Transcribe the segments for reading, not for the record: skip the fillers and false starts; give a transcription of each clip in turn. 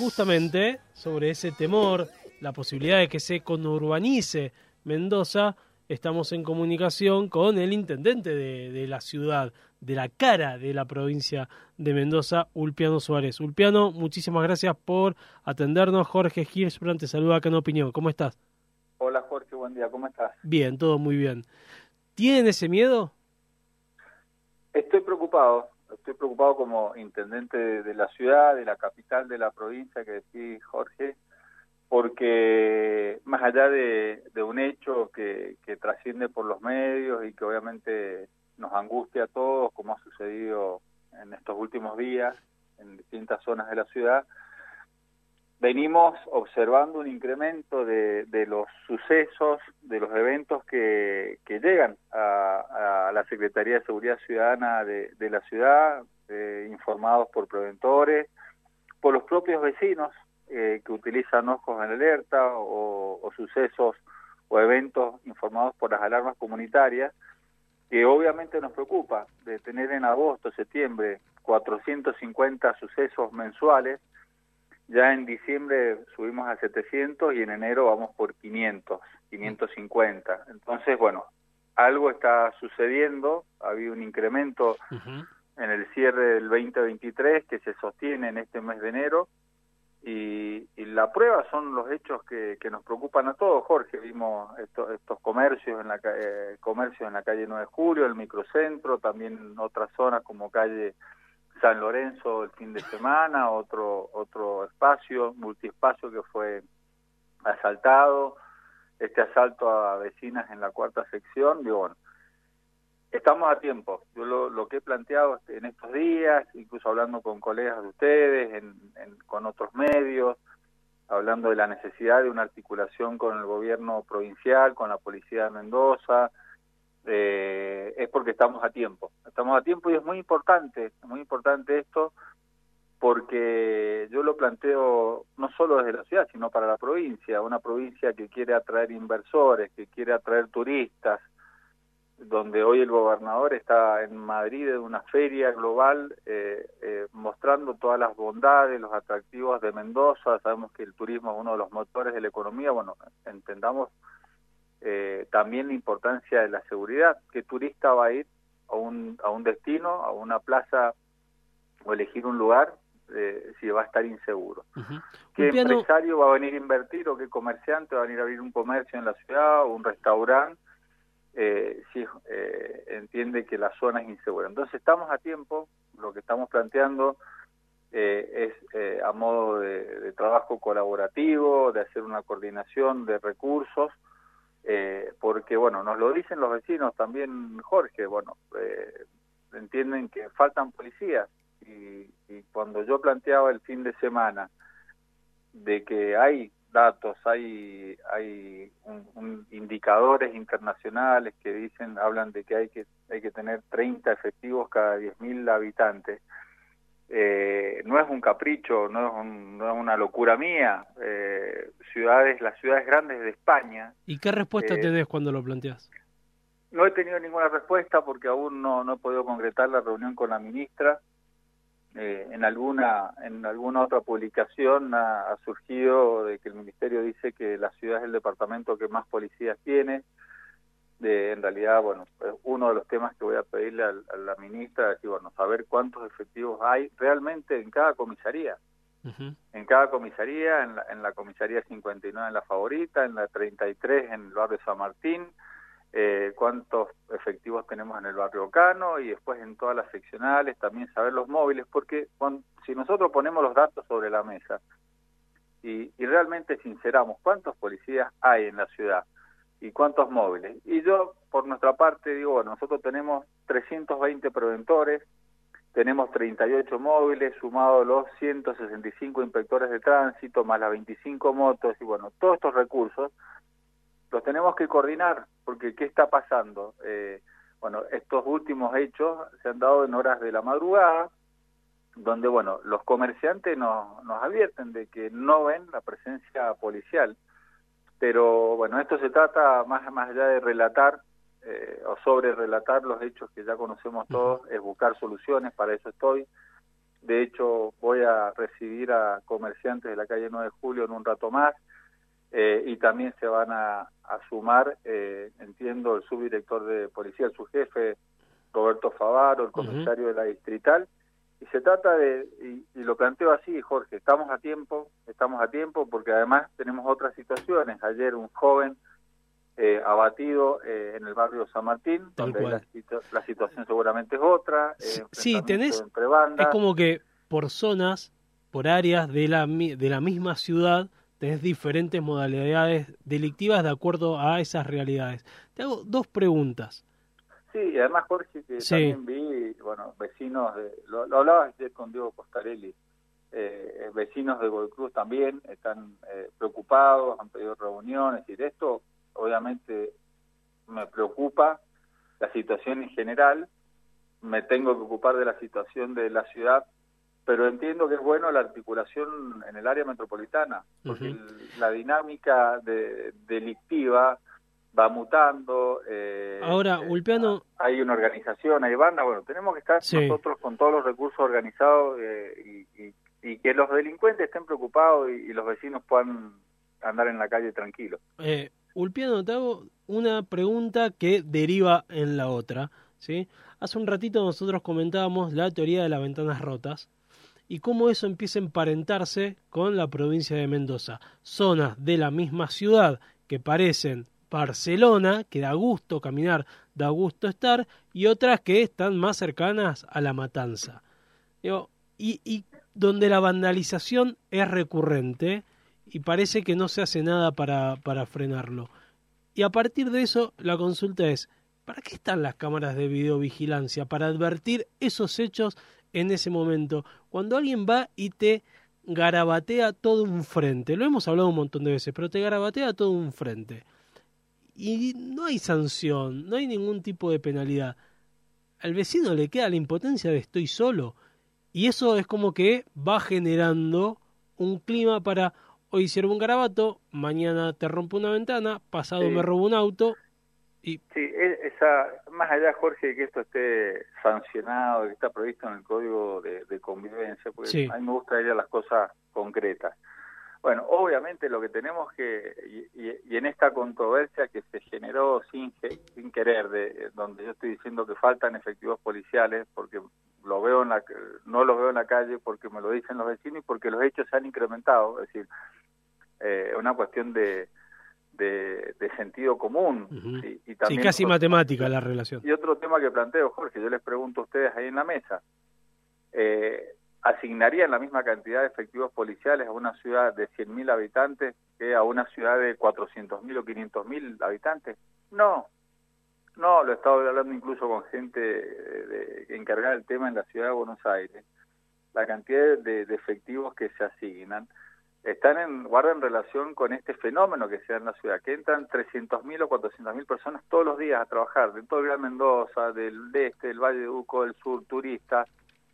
justamente sobre ese temor, la posibilidad de que se conurbanice Mendoza, estamos en comunicación con el intendente de la ciudad, de la cara de la provincia de Mendoza, Ulpiano Suárez. Ulpiano, muchísimas gracias por atendernos. Jorge Hirschbrand te saluda acá en Opinión. ¿Cómo estás? Hola Jorge, buen día, ¿cómo estás? Bien, todo muy bien. ¿Tienen ese miedo? Estoy preocupado como intendente de la ciudad, de la capital de la provincia que decís, Jorge, porque más allá de un hecho que trasciende por los medios y que obviamente nos angustia a todos, como ha sucedido en estos últimos días en distintas zonas de la ciudad, venimos observando un incremento de los sucesos, de los eventos que llegan a la Secretaría de Seguridad Ciudadana de la ciudad, informados por preventores, por los propios vecinos que utilizan ojos en alerta o sucesos o eventos informados por las alarmas comunitarias, que obviamente nos preocupa de tener en agosto, septiembre, 450 sucesos mensuales. Ya en diciembre subimos a 700 y en enero vamos por 550. Entonces, bueno, algo está sucediendo, ha habido un incremento en el cierre del 2023 que se sostiene en este mes de enero y la prueba son los hechos que nos preocupan a todos, Jorge. Vimos estos comercios en la calle 9 de Julio, el microcentro, también en otras zonas como calle San Lorenzo el fin de semana, otro espacio, multiespacio que fue asaltado, este asalto a vecinas en la cuarta sección. Digo, bueno, estamos a tiempo. Yo lo que he planteado en estos días, incluso hablando con colegas de ustedes, con otros medios, hablando de la necesidad de una articulación con el gobierno provincial, con la policía de Mendoza, es porque estamos a tiempo y es muy importante esto, porque yo lo planteo no solo desde la ciudad, sino para la provincia, una provincia que quiere atraer inversores, que quiere atraer turistas, donde hoy el gobernador está en Madrid en una feria global mostrando todas las bondades, los atractivos de Mendoza. Sabemos que el turismo es uno de los motores de la economía. Bueno, entendamos también la importancia de la seguridad. ¿Qué turista va a ir a un destino, a una plaza o elegir un lugar si va a estar inseguro? ¿Qué empresario va a venir a invertir o qué comerciante va a venir a abrir un comercio en la ciudad o un restaurante si entiende que la zona es insegura? Entonces estamos a tiempo. Lo que estamos planteando es a modo de trabajo colaborativo, de hacer una coordinación de recursos, porque bueno, nos lo dicen los vecinos también, Jorge. Bueno, entienden que faltan policías y cuando yo planteaba el fin de semana de que hay datos, hay indicadores internacionales que hablan de que hay que tener 30 efectivos cada 10.000 habitantes. No es un capricho, no es una locura mía. Las ciudades grandes de España. ¿Y qué respuesta tenés cuando lo planteás? No he tenido ninguna respuesta porque aún no he podido concretar la reunión con la ministra. En alguna otra publicación ha surgido de que el ministerio dice que la ciudad es el departamento que más policías tiene. En realidad, bueno, es uno de los temas que voy a pedirle a la ministra, es decir, bueno, saber cuántos efectivos hay realmente en cada comisaría. En cada comisaría, en la comisaría 59 en La Favorita, en la 33 en el barrio San Martín, cuántos efectivos tenemos en el barrio Cano y después en todas las seccionales, también saber los móviles, porque si nosotros ponemos los datos sobre la mesa y realmente sinceramos cuántos policías hay en la ciudad y cuántos móviles, y yo por nuestra parte digo, bueno, nosotros tenemos 320 preventores, tenemos 38 móviles, sumados los 165 inspectores de tránsito, más las 25 motos, y bueno, todos estos recursos los tenemos que coordinar, porque ¿qué está pasando? Bueno, estos últimos hechos se han dado en horas de la madrugada, donde, bueno, los comerciantes nos advierten de que no ven la presencia policial, pero, bueno, esto se trata más allá de relatar o sobre relatar los hechos que ya conocemos todos, es buscar soluciones, para eso estoy. De hecho, voy a recibir a comerciantes de la calle 9 de Julio en un rato más, y también se van a sumar, entiendo, el subdirector de policía, el subjefe, Roberto Favaro, el comisario de la distrital, y se trata de, y lo planteo así, Jorge, estamos a tiempo porque además tenemos otras situaciones. Ayer un joven abatido en el barrio San Martín, Tal donde cual. la situación seguramente es otra. Sí, tenés, entre bandas. es como que por zonas, por áreas de la misma ciudad, tenés diferentes modalidades delictivas de acuerdo a esas realidades. Te hago dos preguntas. Sí, y además, Jorge, que Sí. también vi, bueno, vecinos, lo hablaba ayer con Diego Costarelli, vecinos de Godoy Cruz también están preocupados, han pedido reuniones, y de esto obviamente me preocupa la situación en general, me tengo que ocupar de la situación de la ciudad, pero entiendo que es bueno la articulación en el área metropolitana, porque la dinámica delictiva va mutando. Ahora, Ulpiano, hay una organización, hay bandas, bueno, tenemos que estar nosotros con todos los recursos organizados, y que los delincuentes estén preocupados y los vecinos puedan andar en la calle tranquilos. Ulpiano, te hago una pregunta que deriva en la otra, ¿sí? Hace un ratito nosotros comentábamos la teoría de las ventanas rotas y cómo eso empieza a emparentarse con la provincia de Mendoza. Zonas de la misma ciudad que parecen Barcelona, que da gusto caminar, da gusto estar, y otras que están más cercanas a La Matanza. Digo, y donde la vandalización es recurrente y parece que no se hace nada para frenarlo. Y a partir de eso, la consulta es, ¿para qué están las cámaras de videovigilancia? Para advertir esos hechos en ese momento. Cuando alguien va y te garabatea todo un frente, lo hemos hablado un montón de veces, pero te garabatea todo un frente. Y no hay sanción, no hay ningún tipo de penalidad. Al vecino le queda la impotencia de estoy solo. Y eso es como que va generando un clima para hoy hicieron un garabato, mañana te rompo una ventana, pasado me robo un auto. Y... Sí, más allá, Jorge, de que esto esté sancionado, que está previsto en el Código de Convivencia, porque a mí me gusta ir a las cosas concretas. Bueno, obviamente lo que tenemos que, y en esta controversia que se generó sin querer, donde yo estoy diciendo que faltan efectivos policiales, porque no los veo en la calle, porque me lo dicen los vecinos y porque los hechos se han incrementado, es decir, una cuestión de sentido común. Y también casi matemática la relación. Y otro tema que planteo, Jorge, yo les pregunto a ustedes ahí en la mesa, ¿asignarían la misma cantidad de efectivos policiales a una ciudad de 100.000 habitantes que a una ciudad de 400.000 o 500.000 habitantes? No, lo he estado hablando incluso con gente encargada del tema en la ciudad de Buenos Aires. La cantidad de efectivos que se asignan guardan relación con este fenómeno que se da en la ciudad, que entran 300.000 o 400.000 personas todos los días a trabajar, de todo el Gran Mendoza, del este, del Valle de Uco, del sur, turistas,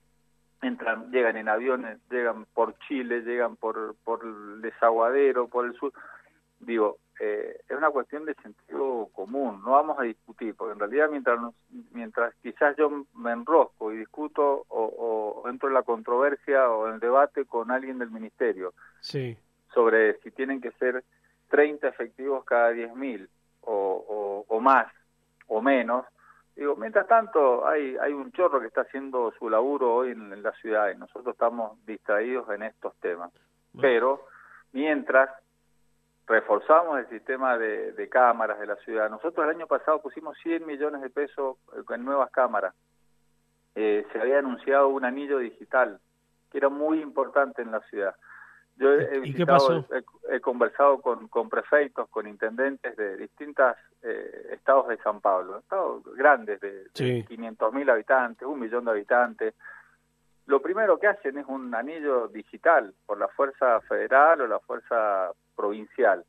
llegan en aviones, llegan por Chile, llegan por el Desaguadero, por el sur. Digo, es una cuestión de sentido común, no vamos a discutir, porque en realidad mientras quizás yo me enrosco y discuto o entro en la controversia o en el debate con alguien del ministerio sobre si tienen que ser 30 efectivos cada 10.000 o más o menos, digo, mientras tanto hay un chorro que está haciendo su laburo hoy en la ciudad y nosotros estamos distraídos en estos temas. Pero mientras reforzamos el sistema de cámaras de la ciudad. Nosotros el año pasado pusimos 100 millones de pesos en nuevas cámaras. Se había anunciado un anillo digital, que era muy importante en la ciudad. Yo ¿Y qué pasó? He conversado con prefectos, con intendentes de distintos estados de San Pablo, estados grandes de 500.000 habitantes, 1 millón de habitantes. Lo primero que hacen es un anillo digital por la fuerza federal o la fuerza provincial.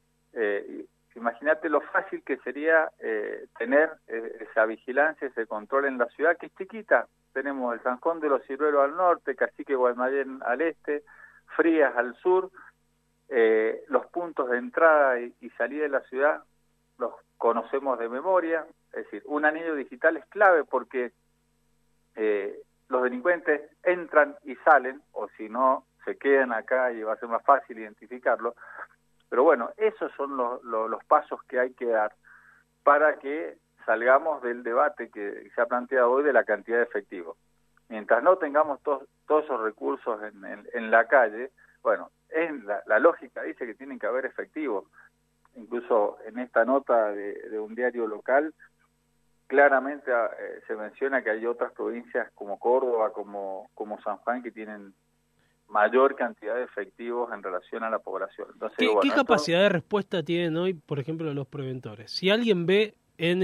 Imagínate lo fácil que sería tener esa vigilancia, ese control en la ciudad, que es chiquita. Tenemos el San Juan de los Ciruelos al norte, Cacique Guaymallén al este, Frías al sur. Los puntos de entrada y salida de la ciudad los conocemos de memoria. Es decir, un anillo digital es clave porque los delincuentes entran y salen, o si no, se quedan acá y va a ser más fácil identificarlo. Pero bueno, esos son los pasos que hay que dar para que salgamos del debate que se ha planteado hoy de la cantidad de efectivos. Mientras no tengamos todos esos recursos en la calle, bueno, la lógica dice que tienen que haber efectivos. Incluso en esta nota de un diario local, claramente se menciona que hay otras provincias como Córdoba, como San Juan, que tienen mayor cantidad de efectivos en relación a la población. Entonces, ¿Qué capacidad de respuesta tienen hoy, por ejemplo, los preventores? Si alguien ve en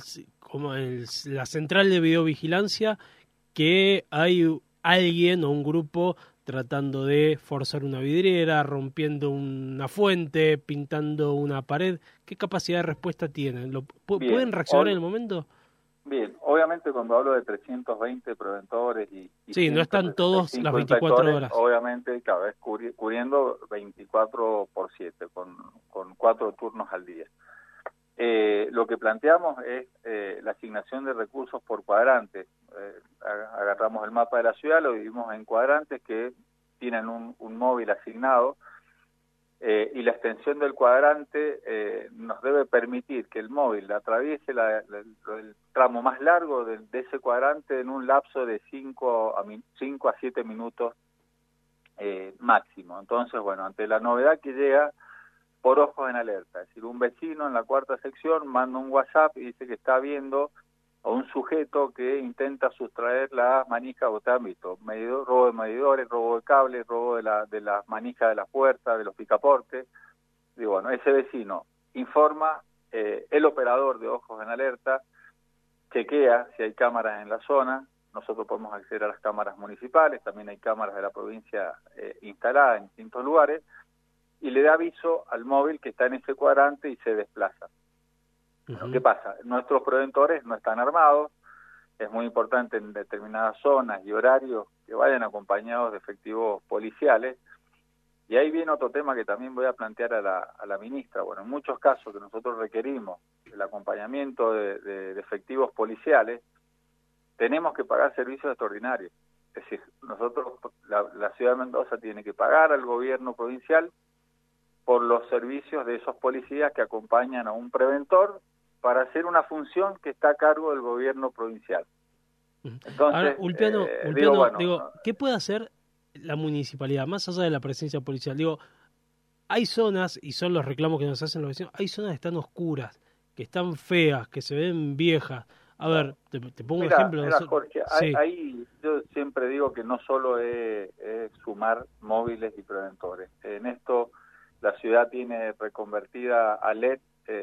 la central de videovigilancia que hay alguien o un grupo tratando de forzar una vidriera, rompiendo una fuente, pintando una pared, ¿qué capacidad de respuesta tienen? ¿Pueden reaccionar en el momento? Bien, obviamente cuando hablo de 320 preventores y sí, no están todos las 24 horas. Obviamente, claro, es cubriendo 24/7, con 4 turnos al día. Lo que planteamos es la asignación de recursos por cuadrantes. Agarramos el mapa de la ciudad, lo dividimos en cuadrantes que tienen un móvil asignado, y la extensión del cuadrante nos debe permitir que el móvil atraviese el tramo más largo de ese cuadrante en un lapso de 5 a 7 minutos máximo. Entonces, bueno, ante la novedad que llega por ojos en alerta, es decir, un vecino en la cuarta sección manda un WhatsApp y dice que está viendo a un sujeto que intenta sustraer las manijas, o te han visto, robo de medidores, robo de cables, robo de las manijas de las puertas, de los picaportes. Y bueno, ese vecino informa, el operador de ojos en alerta chequea si hay cámaras en la zona. Nosotros podemos acceder a las cámaras municipales, también hay cámaras de la provincia instaladas en distintos lugares, y le da aviso al móvil que está en ese cuadrante y se desplaza. Bueno, ¿qué pasa? Nuestros preventores no están armados, es muy importante en determinadas zonas y horarios que vayan acompañados de efectivos policiales, y ahí viene otro tema que también voy a plantear a la ministra. Bueno, en muchos casos que nosotros requerimos el acompañamiento de efectivos policiales, tenemos que pagar servicios extraordinarios. Es decir, nosotros, la ciudad de Mendoza tiene que pagar al gobierno provincial por los servicios de esos policías que acompañan a un preventor para hacer una función que está a cargo del gobierno provincial. Entonces, ahora, Ulpiano, ¿qué puede hacer la municipalidad, más allá de la presencia policial? Digo, hay zonas, y son los reclamos que nos hacen los vecinos, hay zonas que están oscuras, que están feas, que se ven viejas. A ver, te pongo un ejemplo. Jorge, ahí yo siempre digo que no solo es sumar móviles y preventores. En esto la ciudad tiene reconvertida a LED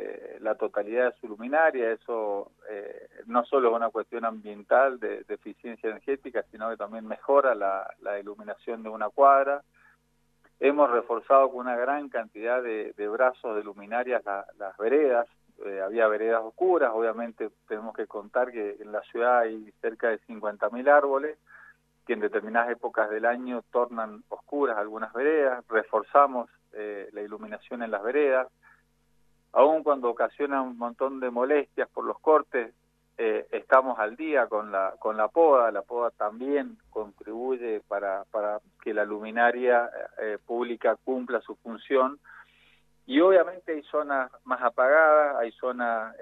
la totalidad de su luminaria. Eso no solo es una cuestión ambiental de eficiencia energética, sino que también mejora la iluminación de una cuadra. Hemos reforzado con una gran cantidad de brazos de luminarias las veredas. Había veredas oscuras, obviamente tenemos que contar que en la ciudad hay cerca de 50.000 árboles, que en determinadas épocas del año tornan oscuras algunas veredas. Reforzamos la iluminación en las veredas, aun cuando ocasiona un montón de molestias por los cortes, estamos al día con la poda. La poda también contribuye para que la luminaria pública cumpla su función. Y obviamente hay zonas más apagadas, hay zonas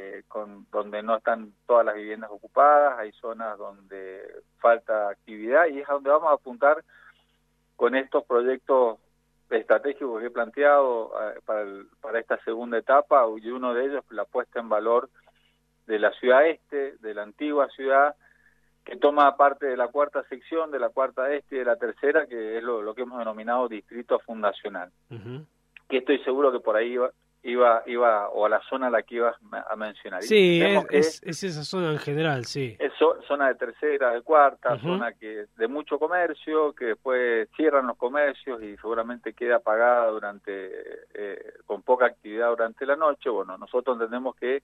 donde no están todas las viviendas ocupadas, hay zonas donde falta actividad, y es a donde vamos a apuntar con estos proyectos estratégicos que he planteado para esta segunda etapa, y uno de ellos la puesta en valor de la ciudad este, de la antigua ciudad, que toma parte de la cuarta sección, de la cuarta este y de la tercera, que es lo que hemos denominado distrito fundacional. Uh-huh. Que estoy seguro que por ahí iba o a la zona a la que ibas a mencionar. Sí, es esa zona en general, sí. Es zona de tercera, de cuarta, uh-huh. Zona que de mucho comercio, que después cierran los comercios y seguramente queda apagada con poca actividad durante la noche. Bueno, nosotros entendemos que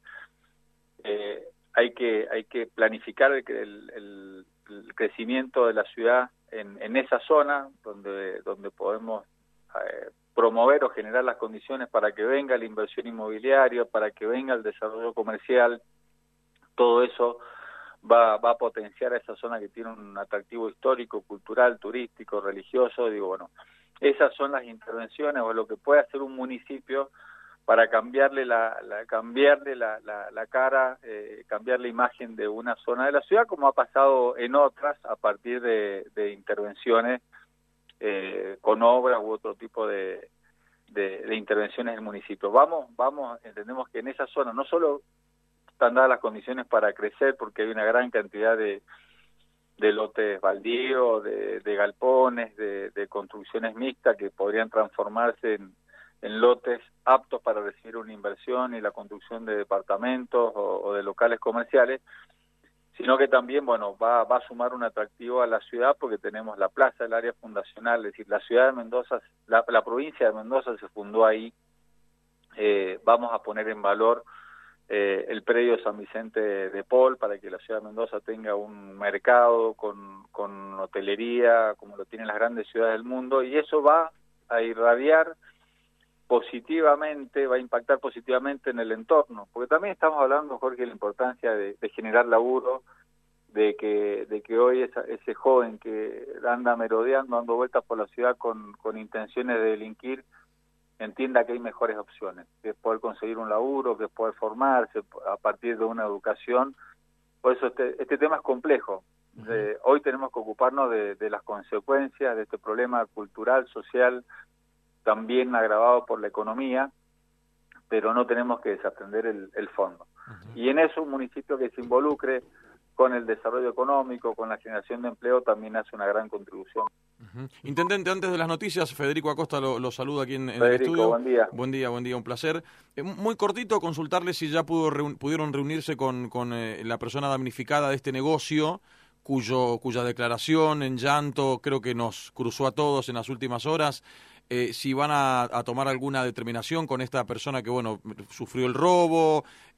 hay que planificar el crecimiento de la ciudad en esa zona donde podemos promover o generar las condiciones para que venga la inversión inmobiliaria, para que venga el desarrollo comercial. Todo eso va a potenciar a esa zona que tiene un atractivo histórico, cultural, turístico, religioso. Digo, bueno, esas son las intervenciones o lo que puede hacer un municipio para cambiarle la cara, cambiar la imagen de una zona de la ciudad, como ha pasado en otras a partir de intervenciones con obras u otro tipo de intervenciones del municipio. Entendemos que en esa zona no solo están dadas las condiciones para crecer, porque hay una gran cantidad de lotes baldíos, de galpones, de construcciones mixtas que podrían transformarse en lotes aptos para recibir una inversión y la construcción de departamentos o de locales comerciales, sino que también, bueno, va a sumar un atractivo a la ciudad, porque tenemos la plaza del área fundacional, es decir, la ciudad de Mendoza, la provincia de Mendoza se fundó ahí. Vamos a poner en valor el predio de San Vicente de Paul, para que la ciudad de Mendoza tenga un mercado con hotelería, como lo tienen las grandes ciudades del mundo, y eso va a irradiar positivamente, va a impactar positivamente en el entorno, porque también estamos hablando, Jorge, de la importancia de generar laburo, de que hoy ese joven que anda merodeando, dando vueltas por la ciudad con intenciones de delinquir, entienda que hay mejores opciones, que es poder conseguir un laburo, que es poder formarse a partir de una educación. Por eso este tema es complejo. Hoy tenemos que ocuparnos de las consecuencias de este problema cultural, social, también agravado por la economía, pero no tenemos que desatender el fondo. Y en eso un municipio que se involucre con el desarrollo económico, con la generación de empleo, también hace una gran contribución. Intendente, antes de las noticias, Federico Acosta lo saluda aquí en Federico, el estudio. Buen día, un placer. Muy cortito, consultarle si ya pudieron reunirse con la persona damnificada de este negocio, cuya declaración en llanto creo que nos cruzó a todos en las últimas horas. Si van a tomar alguna determinación con esta persona que, bueno, sufrió el robo,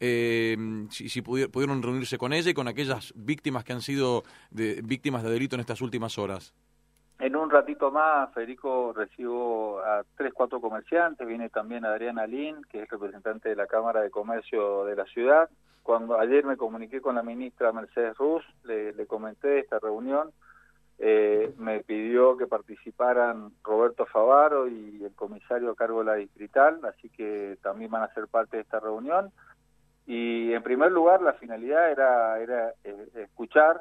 si pudieron reunirse con ella y con aquellas víctimas que han sido víctimas de delito en estas últimas horas. En un ratito más, Federico, recibo a 3-4 comerciantes, viene también Adriana Lin, que es representante de la Cámara de Comercio de la ciudad. Ayer me comuniqué con la ministra Mercedes Ruz, le comenté de esta reunión, me pidió que participaran Roberto Favaro y el comisario a cargo de la distrital, así que también van a ser parte de esta reunión. Y en primer lugar, la finalidad era escuchar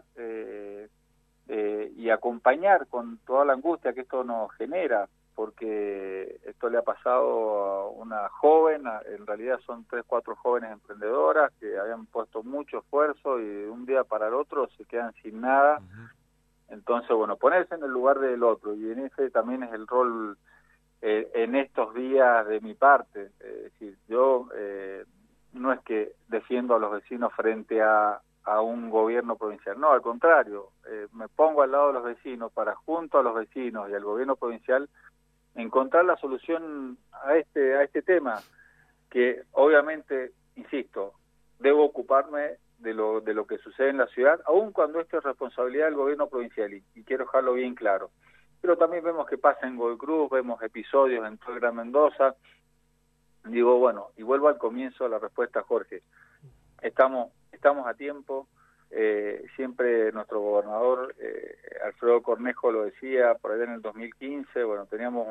y acompañar con toda la angustia que esto nos genera, porque esto le ha pasado a una joven, en realidad son 3-4 jóvenes emprendedoras que habían puesto mucho esfuerzo y de un día para el otro se quedan sin nada. Entonces, bueno, ponerse en el lugar del otro, y en ese también es el rol en estos días de mi parte. Es decir, yo no es que defiendo a los vecinos frente a un gobierno provincial, no, al contrario, me pongo al lado de los vecinos para, junto a los vecinos y al gobierno provincial, encontrar la solución a este tema, que obviamente, insisto, debo ocuparme de lo que sucede en la ciudad, aun cuando esto es responsabilidad del gobierno provincial, y quiero dejarlo bien claro. Pero también vemos que pasa en Godoy Cruz, vemos episodios en todo el Gran Mendoza. Digo, bueno, y vuelvo al comienzo de la respuesta, Jorge. Estamos a tiempo. Siempre nuestro gobernador Alfredo Cornejo lo decía por allá en el 2015. Bueno, teníamos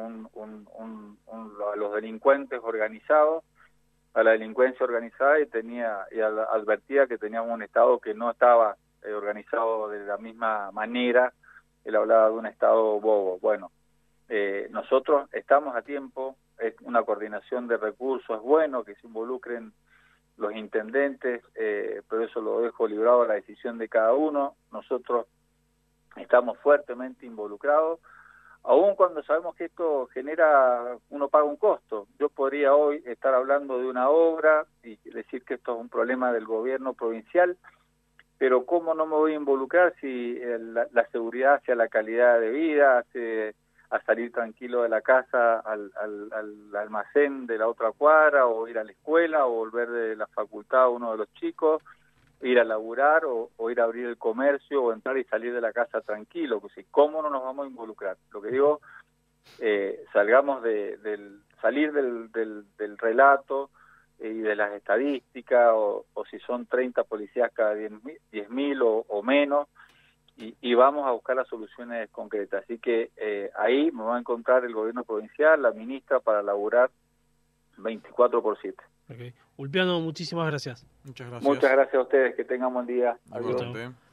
a los delincuentes organizados, a la delincuencia organizada, y advertía que teníamos un Estado que no estaba organizado de la misma manera. Él hablaba de un Estado bobo. Bueno, nosotros estamos a tiempo, es una coordinación de recursos, es bueno que se involucren los intendentes, pero eso lo dejo librado a la decisión de cada uno. Nosotros estamos fuertemente involucrados, aun cuando sabemos que esto uno paga un costo. Yo podría hoy estar hablando de una obra y decir que esto es un problema del gobierno provincial, pero ¿cómo no me voy a involucrar si la seguridad hacia la calidad de vida, hace a salir tranquilo de la casa al almacén de la otra cuadra, o ir a la escuela, o volver de la facultad a uno de los chicos, ir a laburar, o ir a abrir el comercio, o entrar y salir de la casa tranquilo? Pues, ¿cómo no nos vamos a involucrar? Lo que digo, salgamos salir del relato, y de las estadísticas, o si son 30 policías cada 10.000 o menos, y vamos a buscar las soluciones concretas. Así que ahí me va a encontrar el gobierno provincial, la ministra, para laburar 24/7. Okay. Ulpiano, muchísimas gracias. Muchas gracias. Muchas gracias a ustedes, que tengan buen día. Adiós. Adiós.